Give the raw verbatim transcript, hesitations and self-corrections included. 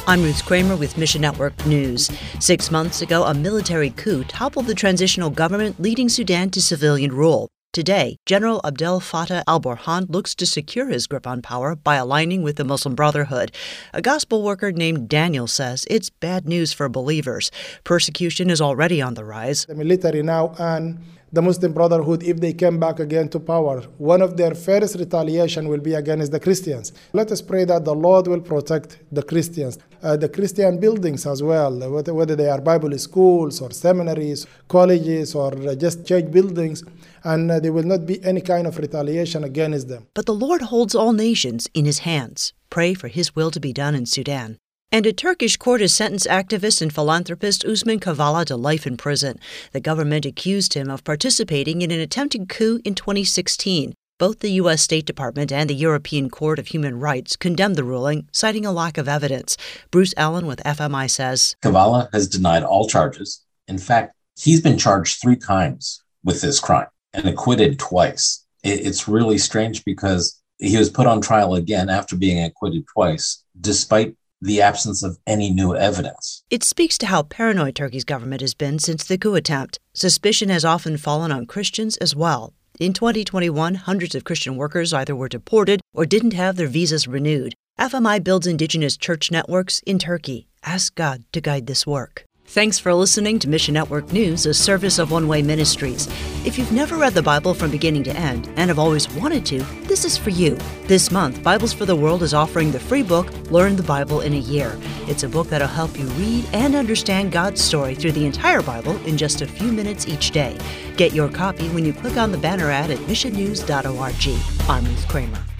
I'm Ruth Kramer with Mission Network News. Six months ago, a military coup toppled the transitional government, leading Sudan to civilian rule. Today, General Abdel Fattah al-Burhan looks to secure his grip on power by aligning with the Muslim Brotherhood. A gospel worker named Daniel says it's bad news for believers. Persecution is already on the rise. The military now and the Muslim Brotherhood, if they come back again to power, one of their first retaliation will be against the Christians. Let us pray that the Lord will protect the Christians, uh, the Christian buildings as well, whether they are Bible schools or seminaries, colleges, or just church buildings, and uh, there will not be any kind of retaliation against them. But the Lord holds all nations in his hands. Pray for his will to be done in Sudan. And a Turkish court has sentenced activist and philanthropist Usman Kavala to life in prison. The government accused him of participating in an attempted coup in twenty sixteen. Both the U S State Department and the European Court of Human Rights condemned the ruling, citing a lack of evidence. Bruce Allen with F M I says, Kavala has denied all charges. In fact, he's been charged three times with this crime and acquitted twice. It's really strange because he was put on trial again after being acquitted twice, despite the absence of any new evidence. It speaks to how paranoid Turkey's government has been since the coup attempt. Suspicion has often fallen on Christians as well. In twenty twenty-one, hundreds of Christian workers either were deported or didn't have their visas renewed. F M I builds indigenous church networks in Turkey. Ask God to guide this work. Thanks for listening to Mission Network News, a service of One Way Ministries. If you've never read the Bible from beginning to end and have always wanted to, this is for you. This month, Bibles for the World is offering the free book, Learn the Bible in a Year. It's a book that'll help you read and understand God's story through the entire Bible in just a few minutes each day. Get your copy when you click on the banner ad at mission news dot org. I'm Ruth Kramer.